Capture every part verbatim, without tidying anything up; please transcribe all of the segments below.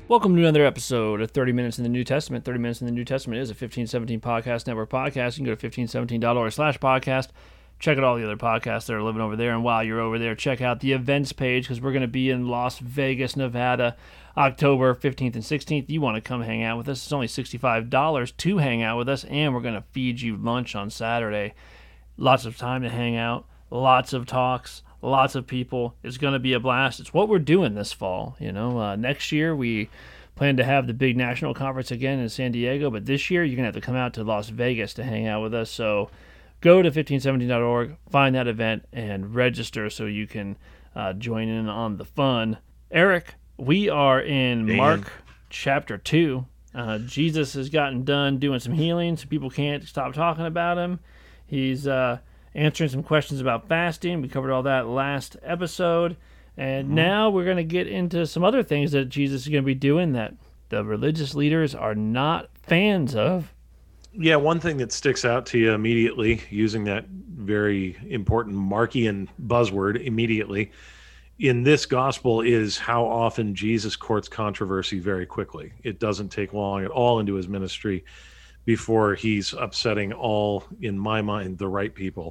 Welcome to another episode of thirty minutes in the New Testament. thirty minutes in the New Testament is a fifteen seventeen Podcast Network podcast. You can go to fifteen seventeen dot org slash podcast. Check out all the other podcasts that are living over there. And while you're over there, check out the events page because we're going to be in Las Vegas, Nevada, October fifteenth and sixteenth. You want to come hang out with us. It's only sixty-five dollars to hang out with us, and we're going to feed you lunch on Saturday. Lots of time to hang out, lots of talks, lots of people. It's going to be a blast. It's what we're doing this fall. You know, uh, next year we plan to have the big national conference again in San Diego, but this year you're going to have to come out to Las Vegas to hang out with us. So go to fifteen seventeen dot org, find that event, and register so you can uh, join in on the fun. Eric, we are in Dan. Mark chapter two. Uh, Jesus has gotten done doing some healing, so people can't stop talking about him. He's uh, answering some questions about fasting. We covered all that last episode. And mm-hmm. now we're going to get into some other things that Jesus is going to be doing that the religious leaders are not fans of. Yeah, one thing that sticks out to you immediately, using that very important Markian buzzword immediately, in this gospel is how often Jesus courts controversy very quickly. It doesn't take long at all into his ministry before he's upsetting all, in my mind, the right people.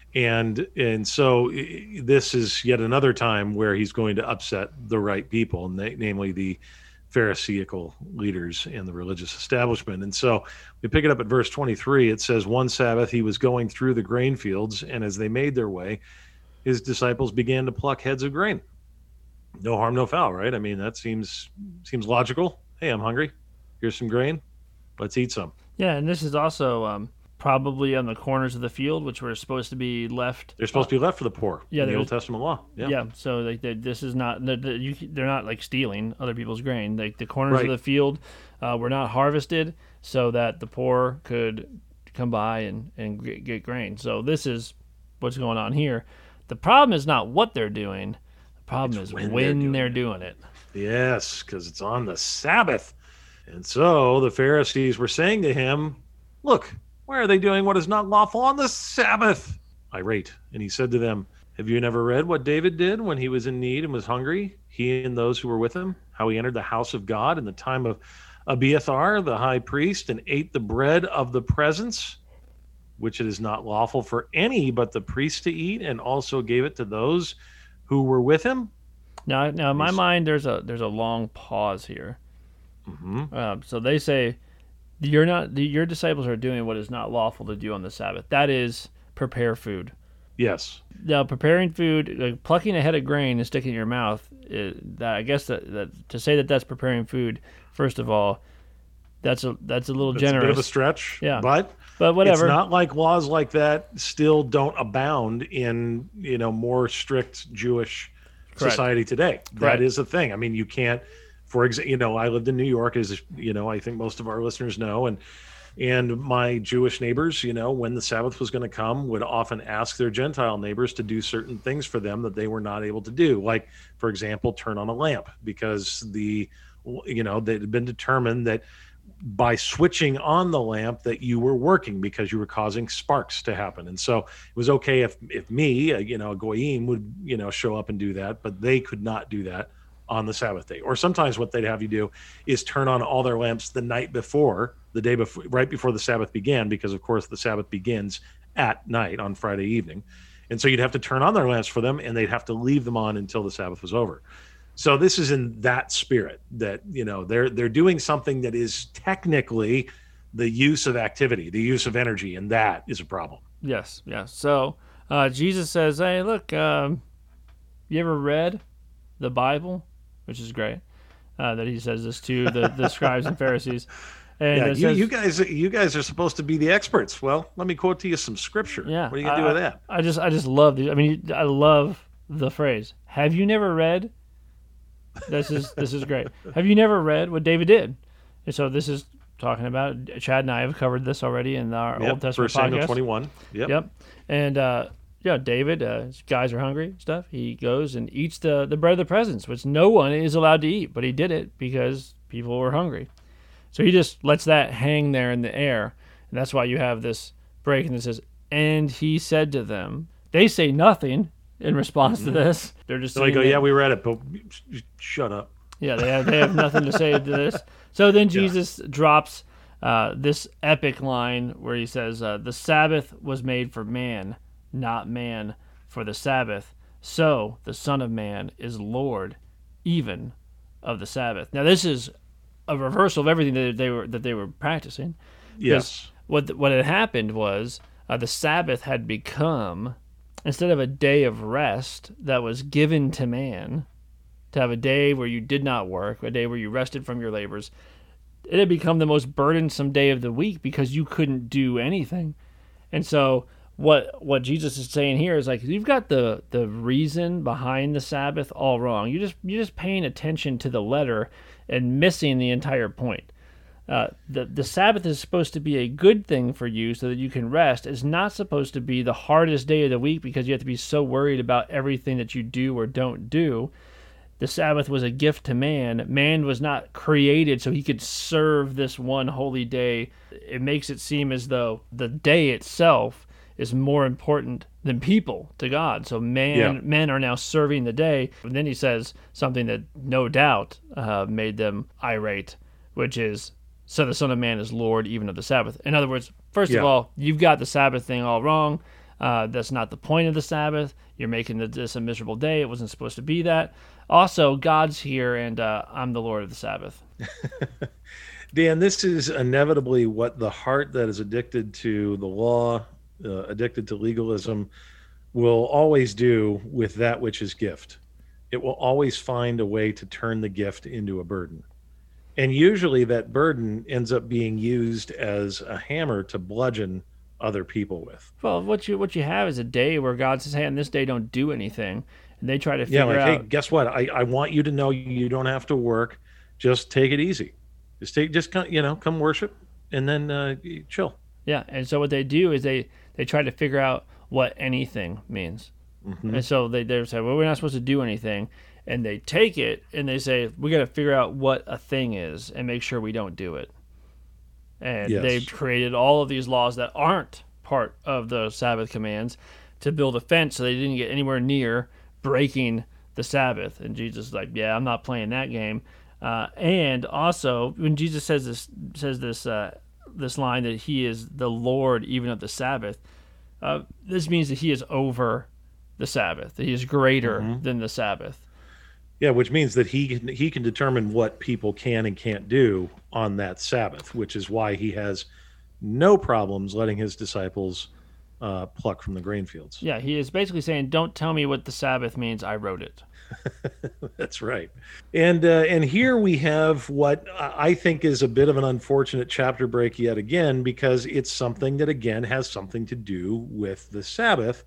And and so this is yet another time where he's going to upset the right people, na- namely the Pharisaical leaders and the religious establishment. And so we pick it up at verse twenty-three. It says, one Sabbath he was going through the grain fields, and as they made their way, his disciples began to pluck heads of grain. No harm, no foul, right? I mean, that seems seems logical. Hey, I'm hungry. Here's some grain. Let's eat some. Yeah, and this is also um, probably on the corners of the field, which were supposed to be left. They're supposed uh, to be left for the poor. Yeah, in the Old Testament law. Yeah. Yeah. So like they, this is not they're, you, they're not like stealing other people's grain. Like the corners right. of the field uh, were not harvested so that the poor could come by and and get, get grain. So this is what's going on here. The problem is not what they're doing. The problem it's is when, when they're, doing, they're doing it. Yes, because it's on the Sabbath. And so the Pharisees were saying to him, look, why are they doing what is not lawful on the Sabbath? Irate. And he said to them, have you never read what David did when he was in need and was hungry, he and those who were with him, how he entered the house of God in the time of Abiathar, the high priest, and ate the bread of the presence, which it is not lawful for any but the priest to eat, and also gave it to those who were with him? Now, now in my mind, there's a there's a long pause here. Mm-hmm. Uh, so they say, "You're not. Your disciples are doing what is not lawful to do on the Sabbath. That is, prepare food." Yes. Now, preparing food, like plucking a head of grain and sticking it in your mouth. Is, that I guess that, that to say that that's preparing food. First of all, that's a that's a little That's generous. a bit of a stretch. Yeah. But but whatever. It's not like laws like that still don't abound in you know more strict Jewish Correct. society today. Correct. That is a thing. I mean, you can't. For example, you know, I lived in New York, as you know, I think most of our listeners know, and and my Jewish neighbors, you know, when the Sabbath was going to come, would often ask their Gentile neighbors to do certain things for them that they were not able to do, like, for example, turn on a lamp, because the, you know, it had been determined that by switching on the lamp that you were working because you were causing sparks to happen. And so it was okay if if me, you know, a goyim would, you know, show up and do that, but they could not do that on the Sabbath day. Or sometimes what they'd have you do is turn on all their lamps the night before, the day before, right before the Sabbath began, because of course the Sabbath begins at night on Friday evening. And so you'd have to turn on their lamps for them, and they'd have to leave them on until the Sabbath was over. So this is in that spirit that, you know, they're they're doing something that is technically the use of activity, the use of energy, and that is a problem. Yes, yes. So uh, Jesus says, hey, look, um, you ever read the Bible? Which is great, uh, that he says this to the, the scribes and Pharisees. And yeah, you, says, you guys, you guys are supposed to be the experts. Well, let me quote to you some scripture. Yeah, what are you gonna I, do with that? I just, I just love. The, I mean, I love the phrase. Have you never read? This is this is great. Have you never read what David did? And so this is talking about. Chad and I have covered this already in our yep, Old Testament First Samuel podcast. twenty-one. Yep. Yep. And uh, yeah, David, uh, his guys are hungry, stuff. He goes and eats the, the bread of the presence, which no one is allowed to eat, but he did it because people were hungry. So he just lets that hang there in the air, and that's why you have this break, and it says, and he said to them. They say nothing in response to this. They're just so they go, there. yeah, we read it, but shut up. Yeah, they have they have nothing to say to this. So then Jesus yeah. drops uh, this epic line where he says, uh, "The Sabbath was made for man, not man for the Sabbath. So the Son of Man is Lord, even of the Sabbath." Now this is a reversal of everything that they were that they were practicing. Yes. What what had happened was uh, the Sabbath had become, instead of a day of rest that was given to man, to have a day where you did not work, a day where you rested from your labors, it had become the most burdensome day of the week because you couldn't do anything. And so what what Jesus is saying here is like, you've got the the reason behind the Sabbath all wrong. You just you're just paying attention to the letter and missing the entire point. Uh, the the Sabbath is supposed to be a good thing for you so that you can rest. It's not supposed to be the hardest day of the week because you have to be so worried about everything that you do or don't do. The Sabbath was a gift to man. Man was not created so he could serve this one holy day. It makes it seem as though the day itself is more important than people to God. So man, yeah. men are now serving the day. And then he says something that no doubt uh, made them irate, which is, "So the Son of Man is Lord even of the Sabbath." In other words, first yeah. of all, you've got the Sabbath thing all wrong. Uh, that's not the point of the Sabbath. You're making this a miserable day. It wasn't supposed to be that. Also, God's here, and uh, I'm the Lord of the Sabbath. Dan, this is inevitably what the heart that is addicted to the law, uh, addicted to legalism, will always do with that which is gift. It will always find a way to turn the gift into a burden. And usually that burden ends up being used as a hammer to bludgeon other people with. Well, what you what you have is a day where God says, "Hey, on this day, don't do anything," and they try to figure yeah, like, out. Hey, guess what? I, I want you to know you don't have to work. Just take it easy. Just take, just come, you know, come worship, and then uh, chill. Yeah, and so what they do is they they try to figure out what anything means, mm-hmm. and so they they say, "Well, we're not supposed to do anything," and they take it and they say, "We got to figure out what a thing is and make sure we don't do it." And yes. they've created all of these laws that aren't part of the Sabbath commands to build a fence so they didn't get anywhere near breaking the Sabbath. And Jesus is like, yeah, I'm not playing that game. Uh, and also, when Jesus says this says this uh, this line that he is the Lord even of the Sabbath, uh, this means that he is over the Sabbath, that he is greater mm-hmm. than the Sabbath. Yeah, which means that he can, he can determine what people can and can't do on that Sabbath, which is why he has no problems letting his disciples uh, pluck from the grain fields. Yeah, he is basically saying, "Don't tell me what the Sabbath means. I wrote it." That's right. And uh, and here we have what I think is a bit of an unfortunate chapter break yet again, because it's something that, again, has something to do with the Sabbath.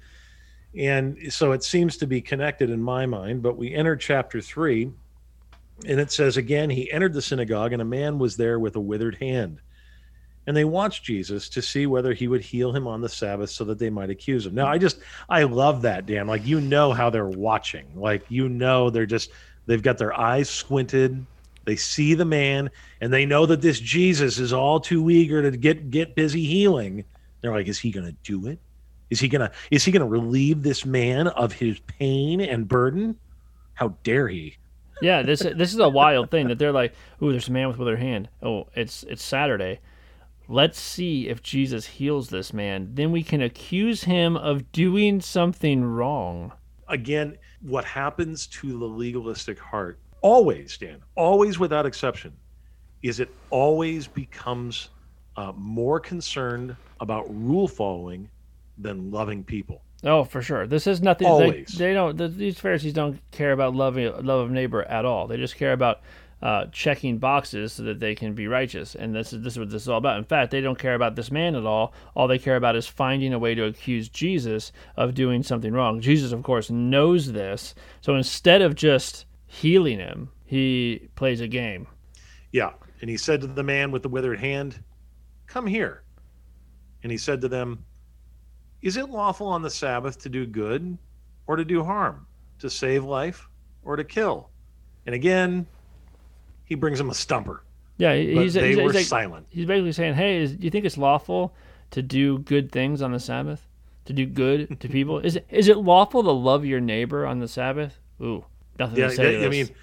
And so it seems to be connected in my mind, but we enter chapter three, and it says, again, he entered the synagogue, and a man was there with a withered hand. And they watched Jesus to see whether he would heal him on the Sabbath so that they might accuse him. Now, I just, I love that, Dan. Like, you know how they're watching. Like, you know, they're just, they've got their eyes squinted. They see the man, and they know that this Jesus is all too eager to get, get busy healing. They're like, is he going to do it? Is he gonna is he gonna relieve this man of his pain and burden? How dare he? Yeah, this this is a wild thing that they're like, "Ooh, there's a man with withered hand. Oh, it's it's Saturday. Let's see if Jesus heals this man. Then we can accuse him of doing something wrong." Again, what happens to the legalistic heart, always, Dan, always without exception, is it always becomes uh, more concerned about rule following than loving people. Oh, for sure. This is nothing. Always. They, they don't. The, these Pharisees don't care about loving love of neighbor at all. They just care about uh, checking boxes so that they can be righteous. And this is this is what this is all about. In fact, they don't care about this man at all. All they care about is finding a way to accuse Jesus of doing something wrong. Jesus, of course, knows this. So instead of just healing him, he plays a game. Yeah. And he said to the man with the withered hand, "Come here." And he said to them, "Is it lawful on the Sabbath to do good or to do harm, to save life or to kill?" And again, he brings them a stumper. Yeah, he's, but they he's, were he's like, silent. He's basically saying, "Hey, is, do you think it's lawful to do good things on the Sabbath? To do good to people? Is it is it lawful to love your neighbor on the Sabbath?" Ooh, nothing yeah, to say they, to this. I mean,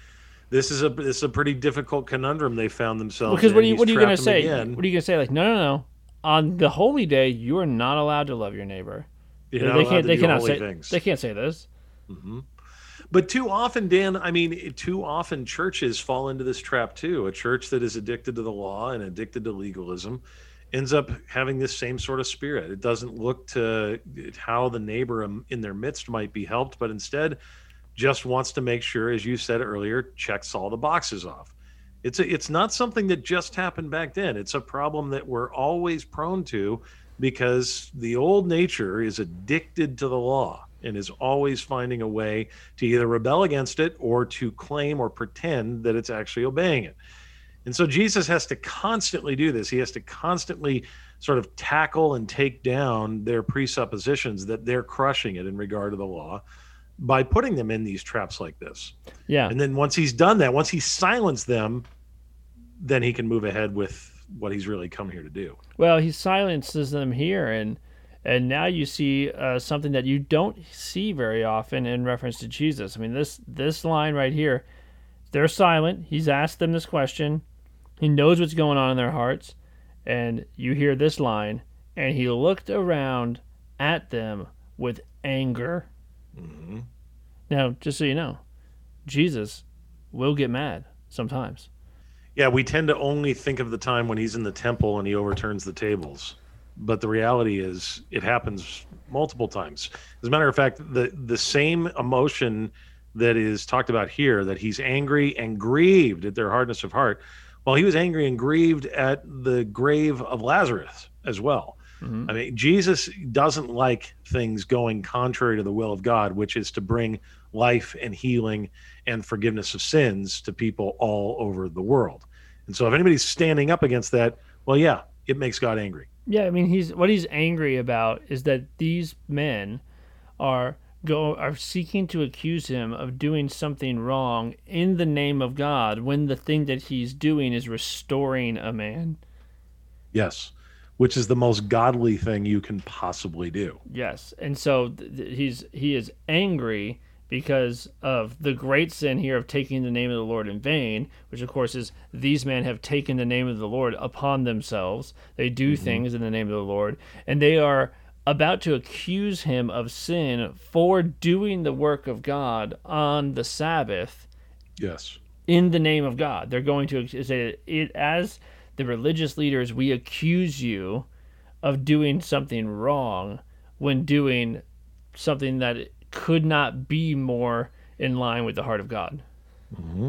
this is a this is a pretty difficult conundrum they found themselves Because in. what are you He's what are you going to trapped them say? again. What are you going to say? Like, no, no, no. On the holy day, you are not allowed to love your neighbor. You're They, not they allowed can't. to They do cannot holy say. things. They can't say this. But too often, Dan, I mean, too often churches fall into this trap too. A church that is addicted to the law and addicted to legalism ends up having this same sort of spirit. It doesn't look to how the neighbor in their midst might be helped, but instead just wants to make sure, as you said earlier, checks all the boxes off. It's a, it's not something that just happened back then. It's a problem that we're always prone to because the old nature is addicted to the law and is always finding a way to either rebel against it or to claim or pretend that it's actually obeying it. And so Jesus has to constantly do this. He has to constantly sort of tackle and take down their presuppositions that they're crushing it in regard to the law by putting them in these traps like this. Yeah. And then once he's done that, once he's silenced them, then he can move ahead with what he's really come here to do. Well, he silences them here, and and now you see uh, something that you don't see very often in reference to Jesus. I mean, this this line right here, they're silent. He's asked them this question. He knows what's going on in their hearts, and you hear this line, and he looked around at them with anger. Mm-hmm. Now, just so you know, Jesus will get mad sometimes. Yeah, we tend to only think of the time when he's in the temple and he overturns the tables. But the reality is it happens multiple times. As a matter of fact, the, the same emotion that is talked about here, that he's angry and grieved at their hardness of heart, well, he was angry and grieved at the grave of Lazarus as well. Mm-hmm. I mean, Jesus doesn't like things going contrary to the will of God, which is to bring life and healing and forgiveness of sins to people all over the world. And so if anybody's standing up against that, well, yeah, it makes God angry. Yeah, I mean, he's what he's angry about is that these men are go are seeking to accuse him of doing something wrong in the name of God when the thing that he's doing is restoring a man. Yes, which is the most godly thing you can possibly do. Yes, and so th- he's he is angry because of the great sin here of taking the name of the Lord in vain, which of course is these men have taken the name of the Lord upon themselves. They do mm-hmm. things in the name of the Lord, and they are about to accuse him of sin for doing the work of God on the Sabbath. Yes. In the name of God. They're going to say it as the religious leaders, we accuse you of doing something wrong when doing something that could not be more in line with the heart of God. Mm-hmm.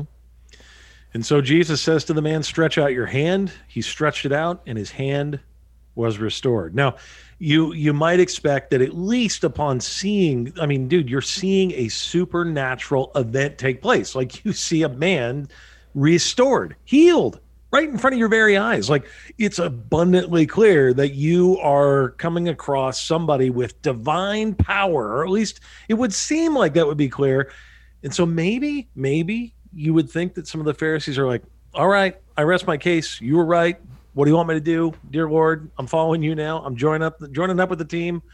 And so Jesus says to the man, stretch out your hand. He stretched it out, and his hand was restored. Now, you you might expect that at least upon seeing, I mean, dude, you're seeing a supernatural event take place. Like you see a man restored, healed, right in front of your very eyes. Like it's abundantly clear that you are coming across somebody with divine power, or at least it would seem like that would be clear. And so maybe, maybe you would think that some of the Pharisees are like, all right, I rest my case. You were right. What do you want me to do? Dear Lord, I'm following you now. I'm joining up, joining up with the team.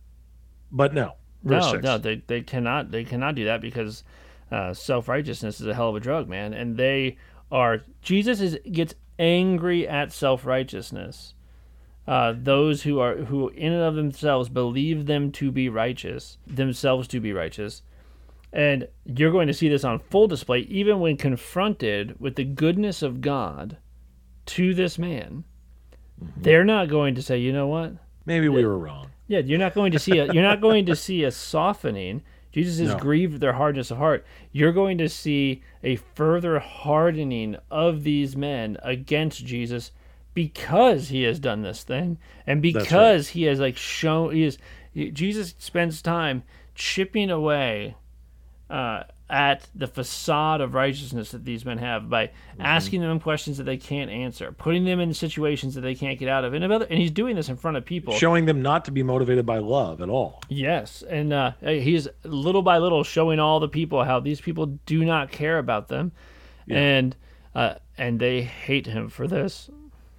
But no. No, six. no, they, they cannot they cannot do that because uh, self-righteousness is a hell of a drug, man. And they are Jesus is gets angry at self-righteousness. Uh, those who are who in and of themselves believe them to be righteous, themselves to be righteous. And you're going to see this on full display even when confronted with the goodness of God to this man. Mm-hmm. They're not going to say, you know what? Maybe we were wrong. Yeah, you're not going to see a you're not going to see a softening. Jesus has no. grieved their hardness of heart. You're going to see a further hardening of these men against Jesus because he has done this thing, and because right. he has like shown he is. Jesus spends time chipping away uh, at the facade of righteousness that these men have by mm-hmm. asking them questions that they can't answer, putting them in situations that they can't get out of, and, other, and he's doing this in front of people. Showing them not to be motivated by love at all. Yes, and uh, he's little by little showing all the people how these people do not care about them, yeah. and uh, and they hate him for this.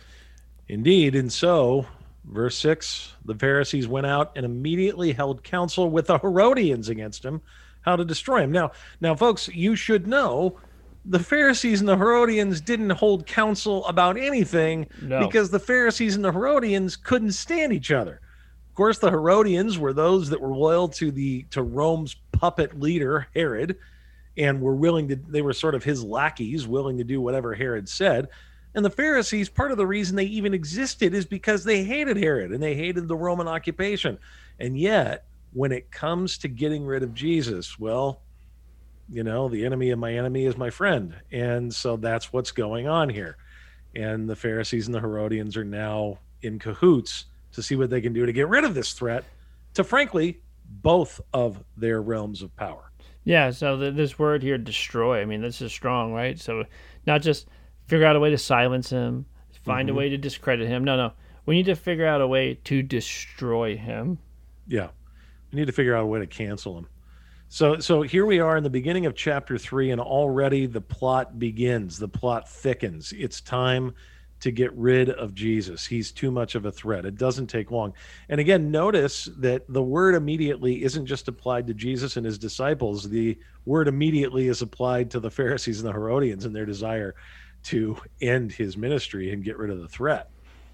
Indeed, and so, verse six, the Pharisees went out and immediately held counsel with the Herodians against him, how to destroy him. Now, now, folks, you should know the Pharisees and the Herodians didn't hold counsel about anything No. because the Pharisees and the Herodians couldn't stand each other. Of course, the Herodians were those that were loyal to the to Rome's puppet leader, Herod, and were willing to, they were sort of his lackeys, willing to do whatever Herod said. And the Pharisees, part of the reason they even existed is because they hated Herod and they hated the Roman occupation. And yet, when it comes to getting rid of Jesus, well, you know, the enemy of my enemy is my friend. And so that's what's going on here. And the Pharisees and the Herodians are now in cahoots to see what they can do to get rid of this threat to, frankly, both of their realms of power. Yeah, so the, this word here, destroy, I mean, this is strong, right? So not just figure out a way to silence him, find Mm-hmm. a way to discredit him. No, no. We need to figure out a way to destroy him. Yeah. We need to figure out a way to cancel him. So so here we are in the beginning of chapter three, and already the plot begins. The plot thickens. It's time to get rid of Jesus. He's too much of a threat. It doesn't take long. And again, notice that the word immediately isn't just applied to Jesus and his disciples. The word immediately is applied to the Pharisees and the Herodians and their desire to end his ministry and get rid of the threat.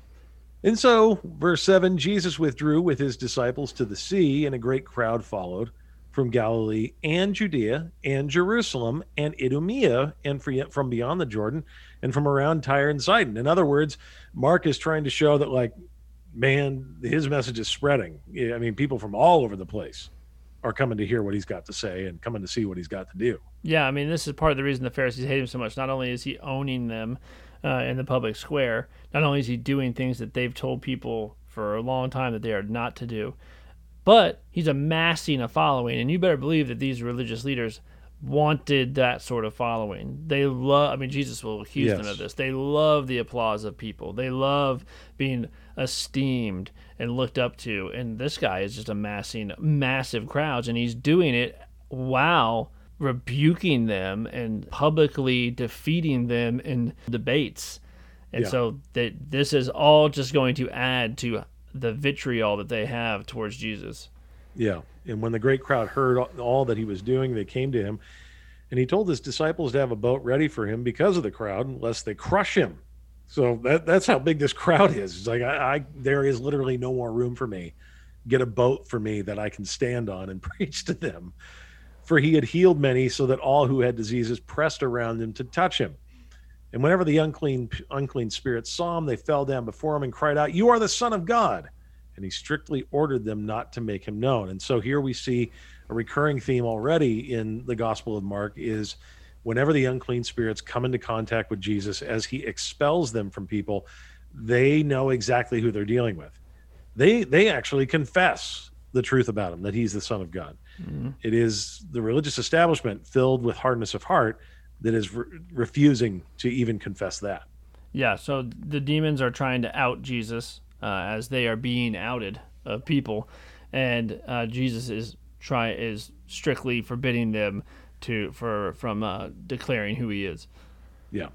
And so, verse seven, Jesus withdrew with his disciples to the sea, and a great crowd followed from Galilee and Judea and Jerusalem and Idumea and from beyond the Jordan and from around Tyre and Sidon. In other words, Mark is trying to show that, like, man, his message is spreading. I mean, people from all over the place are coming to hear what he's got to say and coming to see what he's got to do. Yeah, I mean, this is part of the reason the Pharisees hate him so much. Not only is he owning them uh, in the public square, not only is he doing things that they've told people for a long time that they are not to do, but he's amassing a following. And you better believe that these religious leaders wanted that sort of following. They love, I mean, Jesus will accuse Yes. them of this. They love the applause of people. They love being esteemed and looked up to. And this guy is just amassing massive crowds, and he's doing it while rebuking them and publicly defeating them in debates. And Yeah. so that this is all just going to add to the vitriol that they have towards Jesus. Yeah. And when the great crowd heard all that he was doing, they came to him, and he told his disciples to have a boat ready for him because of the crowd, lest they crush him. So that, that's how big this crowd is. It's like, I, I there is literally no more room for me. Get a boat for me that I can stand on and preach to them. For he had healed many, so that all who had diseases pressed around him to touch him. And whenever the unclean unclean spirits saw him, they fell down before him and cried out, "You are the Son of God." And he strictly ordered them not to make him known. And so here we see a recurring theme already in the Gospel of Mark is whenever the unclean spirits come into contact with Jesus, as he expels them from people, they know exactly who they're dealing with. They they actually confess the truth about him, that he's the Son of God. Mm-hmm. It is the religious establishment filled with hardness of heart that is re- refusing to even confess that. Yeah, so the demons are trying to out Jesus uh, as they are being outed of people, and uh, Jesus is try is strictly forbidding them to for from uh, declaring who he is. Yeah.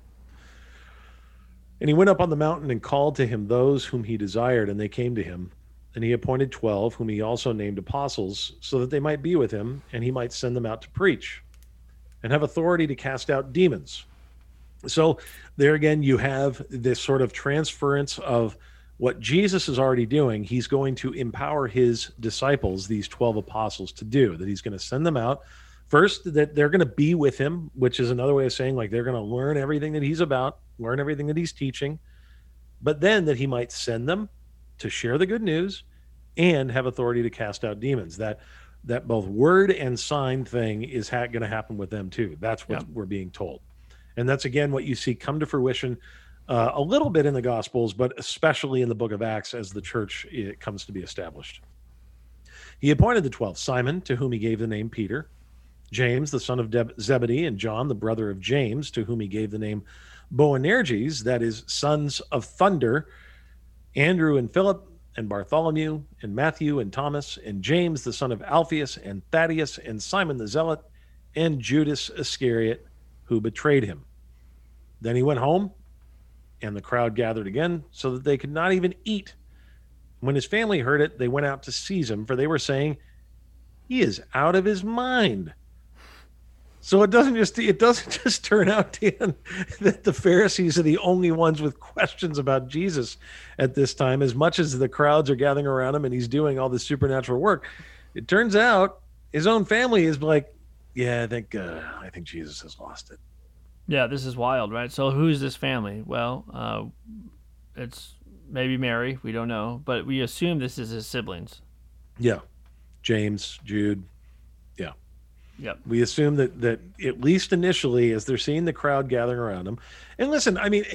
And he went up on the mountain and called to him those whom he desired, and they came to him. And he appointed twelve, whom he also named apostles, so that they might be with him, and he might send them out to preach and have authority to cast out demons. So there again, you have this sort of transference of what Jesus is already doing. He's going to empower his disciples, these twelve apostles, to do, that he's going to send them out. First, that they're going to be with him, which is another way of saying, like, they're going to learn everything that he's about, learn everything that he's teaching, but then that he might send them to share the good news and have authority to cast out demons. That that both word and sign thing is ha- going to happen with them too. That's what Yeah. we're being told. And that's, again, what you see come to fruition uh, a little bit in the Gospels, but especially in the book of Acts as the church it comes to be established. He appointed the twelve, Simon, to whom he gave the name Peter, James, the son of De- Zebedee, and John, the brother of James, to whom he gave the name Boanerges, that is, sons of thunder, Andrew and Philip, and Bartholomew, and Matthew, and Thomas, and James, the son of Alphaeus, and Thaddeus, and Simon the Zealot, and Judas Iscariot, who betrayed him. Then he went home, and the crowd gathered again, so that they could not even eat. When his family heard it, they went out to seize him, for they were saying, "He is out of his mind." So it doesn't just it doesn't just turn out, Dan, that the Pharisees are the only ones with questions about Jesus at this time, as much as the crowds are gathering around him and he's doing all this supernatural work. It turns out his own family is like, yeah, I think uh, I think Jesus has lost it. Yeah, this is wild, right? So who's this family? Well, uh, it's maybe Mary. We don't know, but we assume this is his siblings. Yeah, James, Jude. Yeah. Yep. We assume that that at least initially, as they're seeing the crowd gathering around him, and listen, I mean,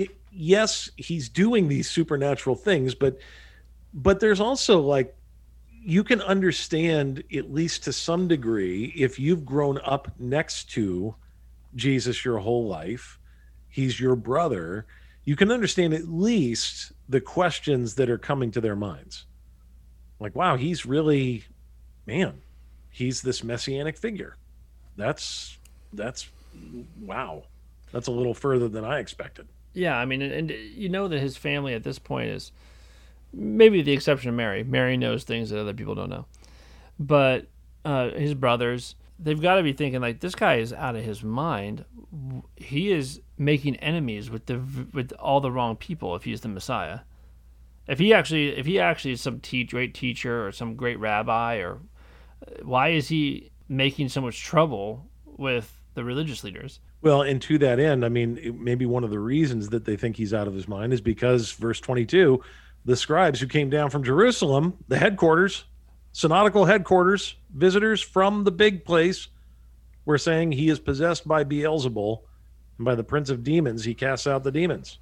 yes, he's doing these supernatural things, but but there's also like you can understand at least to some degree if you've grown up next to Jesus your whole life, he's your brother, you can understand at least the questions that are coming to their minds. Like, wow, he's really, man, he's this messianic figure. That's that's wow. That's a little further than I expected. Yeah, I mean, and, and you know that his family at this point is maybe the exception of Mary. Mary knows things that other people don't know. But uh, his brothers, they've got to be thinking like, this guy is out of his mind. He is making enemies with the with all the wrong people if he's the Messiah. If he actually if he actually is some te- great teacher or some great rabbi, or why is he making so much trouble with the religious leaders? Well, and to that end, I mean, maybe one of the reasons that they think he's out of his mind is because verse twenty-two, the scribes who came down from Jerusalem, the headquarters, synodical headquarters, visitors from the big place, were saying he is possessed by Beelzebul, and by the prince of demons he casts out the demons.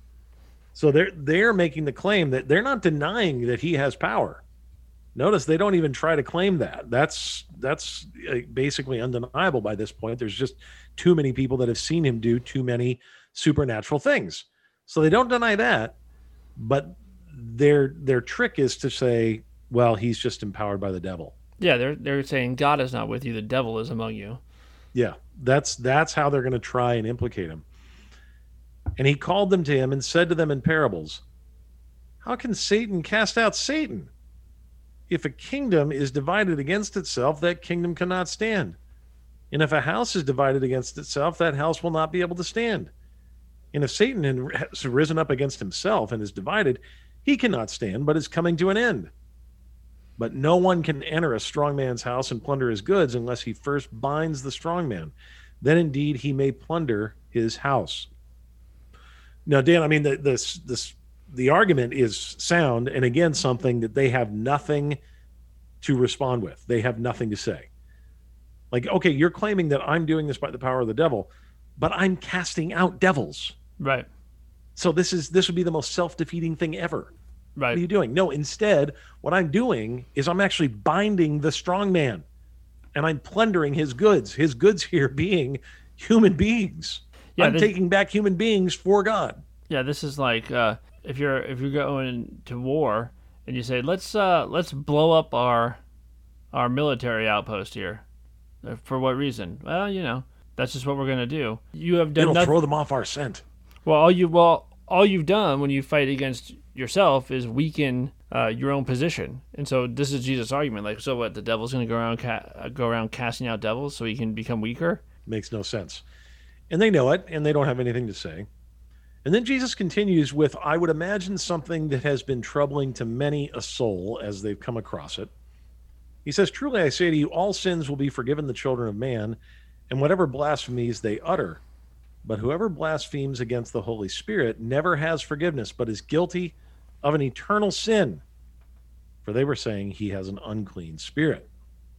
So they're they're making the claim that they're not denying that he has power. Notice they don't even try to claim that. That's that's basically undeniable by this point. There's just too many people that have seen him do too many supernatural things. So they don't deny that, but their their trick is to say, well, he's just empowered by the devil. Yeah, they're they're saying God is not with you, the devil is among you. Yeah, that's that's how they're going to try and implicate him. And he called them to him and said to them in parables, how can Satan cast out Satan? If a kingdom is divided against itself, that kingdom cannot stand. And if a house is divided against itself, that house will not be able to stand. And if Satan has risen up against himself and is divided, he cannot stand, but is coming to an end. But no one can enter a strong man's house and plunder his goods unless he first binds the strong man. Then indeed he may plunder his house. Now, Dan, I mean, the, this, this, the argument is sound, and again, something that they have nothing to respond with. They have nothing to say. Like, okay, you're claiming that I'm doing this by the power of the devil, but I'm casting out devils. Right. So this is this would be the most self-defeating thing ever. Right. What are you doing? No, instead, what I'm doing is I'm actually binding the strong man, and I'm plundering his goods. His goods here being human beings. Yeah, I'm this, taking back human beings for God. Yeah, this is like uh, if you're if you're going to war and you say let's uh, let's blow up our our military outpost here. For what reason? Well, you know, that's just what we're gonna do. You have done. It'll nothing. throw them off our scent. Well, all you well all you've done when you fight against yourself is weaken uh, your own position. And so this is Jesus' argument. Like, so what? The devil's gonna go around ca- go around casting out devils so he can become weaker? Makes no sense. And they know it, and they don't have anything to say. And then Jesus continues with, I would imagine something that has been troubling to many a soul as they've come across it. He says, truly I say to you, all sins will be forgiven the children of man, and whatever blasphemies they utter. But whoever blasphemes against the Holy Spirit never has forgiveness, but is guilty of an eternal sin. For they were saying he has an unclean spirit.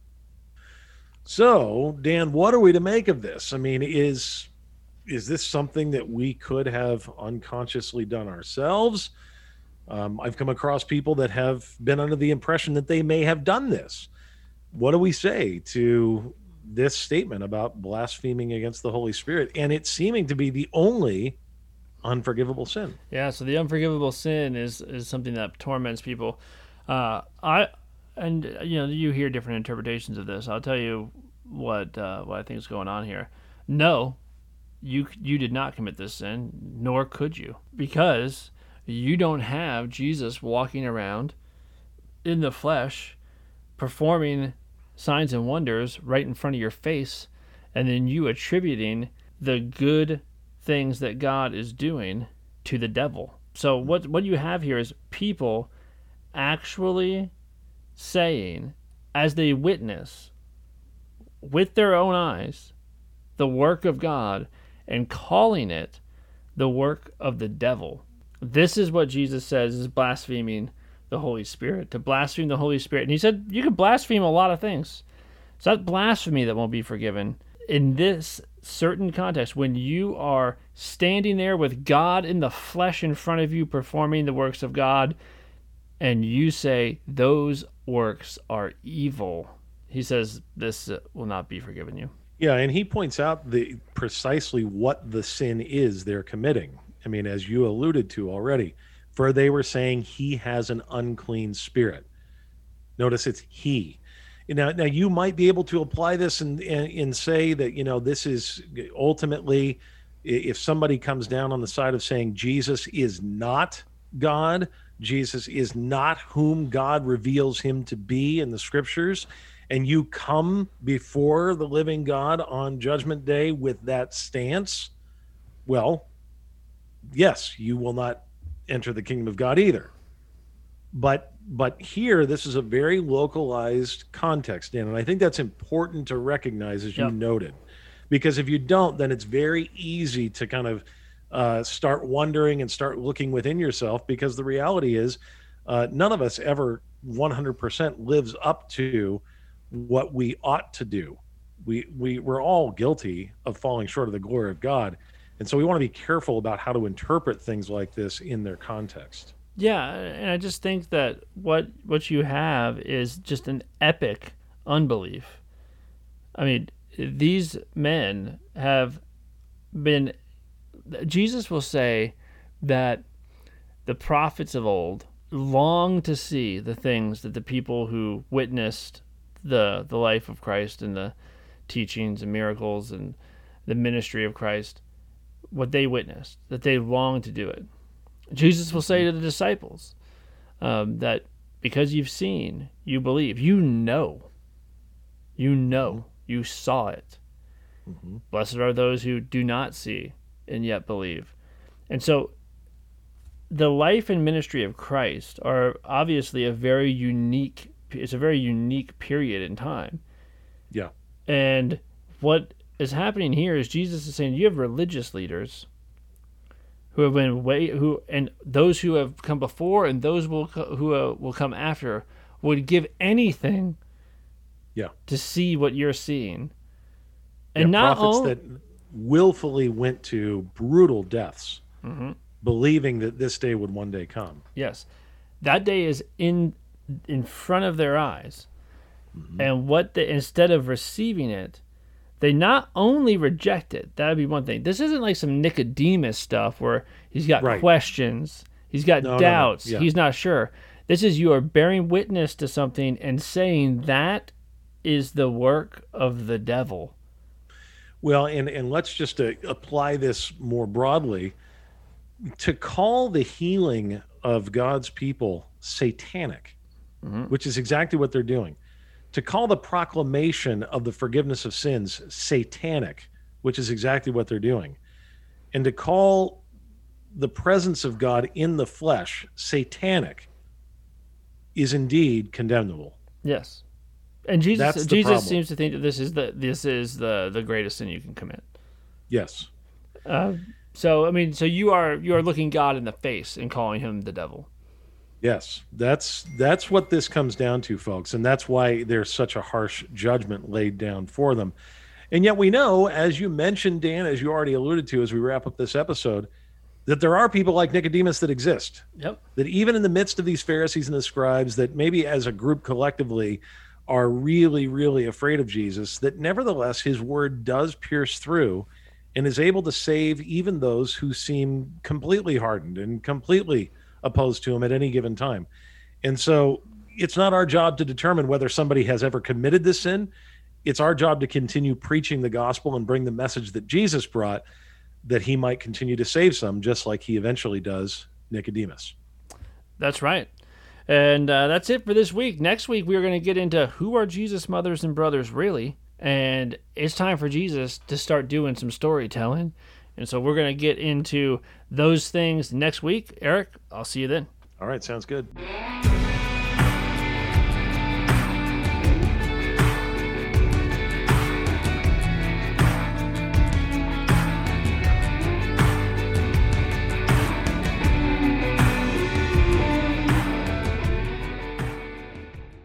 So, Dan, what are we to make of this? I mean, is... Is this something that we could have unconsciously done ourselves? Um, I've come across people that have been under the impression that they may have done this. What do we say to this statement about blaspheming against the Holy Spirit and it seeming to be the only unforgivable sin? Yeah, so the unforgivable sin is is something that torments people. Uh, I and you know you hear different interpretations of this. I'll tell you what uh, what I think is going on here. No. You you did not commit this sin, nor could you, because you don't have Jesus walking around in the flesh, performing signs and wonders right in front of your face, and then you attributing the good things that God is doing to the devil. So what what you have here is people actually saying, as they witness with their own eyes the work of God, and calling it the work of the devil. This is what Jesus says is blaspheming the Holy Spirit, to blaspheme the Holy Spirit. And he said you can blaspheme a lot of things. It's not blasphemy that won't be forgiven. In this certain context, when you are standing there with God in the flesh in front of you, performing the works of God, and you say those works are evil, he says this will not be forgiven you. Yeah, and he points out the precisely what the sin is they're committing. I mean, as you alluded to already, for they were saying he has an unclean spirit. Notice it's he. Now, now you might be able to apply this and, and, and say that, you know, this is ultimately, if somebody comes down on the side of saying Jesus is not God, Jesus is not whom God reveals him to be in the scriptures, and you come before the living God on Judgment Day with that stance, well, yes, you will not enter the kingdom of God either. But but here, this is a very localized context, Dan, and I think that's important to recognize, as you Yep. noted, because if you don't, then it's very easy to kind of uh, start wondering and start looking within yourself, because the reality is uh, none of us ever one hundred percent lives up to what we ought to do. We, we, we're all guilty of falling short of the glory of God. And so we want to be careful about how to interpret things like this in their context. Yeah, and I just think that what what you have is just an epic unbelief. I mean, these men have been... Jesus will say that the prophets of old longed to see the things that the people who witnessed the the life of Christ and the teachings and miracles and the ministry of Christ, what they witnessed, that they longed to do it. Jesus will say to the disciples um, that because you've seen, you believe. You know. You know. You saw it. Mm-hmm. Blessed are those who do not see and yet believe. And so the life and ministry of Christ are obviously a very unique, it's a very unique period in time. Yeah. And what is happening here is Jesus is saying you have religious leaders who have been way who and those who have come before and those will co- who uh, will come after would give anything Yeah. to see what you're seeing. And Yeah, not prophets only that willfully went to brutal deaths, Mhm. believing that this day would one day come. Yes. That day is in in front of their eyes. Mm-hmm. And what they, instead of receiving it, they not only reject it. That would be one thing. This isn't like some Nicodemus stuff where he's got Right. questions, he's got No, no, no. doubts, Yeah. he's not sure. This is you are bearing witness to something and saying that is the work of the devil. Well, and, and let's just uh, apply this more broadly. To call the healing of God's people satanic, Mm-hmm. which is exactly what they're doing. To call the proclamation of the forgiveness of sins satanic, which is exactly what they're doing. And to call the presence of God in the flesh satanic is indeed condemnable. Yes. And Jesus That's the Jesus problem. seems to think that this is the this is the, the greatest sin you can commit. Yes. Uh, so I mean, so you are you are looking God in the face and calling him the devil. Yes, that's that's what this comes down to, folks, and that's why there's such a harsh judgment laid down for them. And yet we know, as you mentioned, Dan, as you already alluded to as we wrap up this episode, that there are people like Nicodemus that exist. Yep. That even in the midst of these Pharisees and the scribes, that maybe as a group collectively are really, really afraid of Jesus, that nevertheless his word does pierce through and is able to save even those who seem completely hardened and completely opposed to him at any given time. And so it's not our job to determine whether somebody has ever committed this sin. It's our job to continue preaching the gospel and bring the message that Jesus brought, that he might continue to save some, just like he eventually does Nicodemus. That's right. And uh, that's it for this week. Next week, we're going to get into who are Jesus' mothers and brothers really, And it's time for Jesus to start doing some storytelling. And so we're going to get into those things next week. Eric, I'll see you then. All right, sounds good.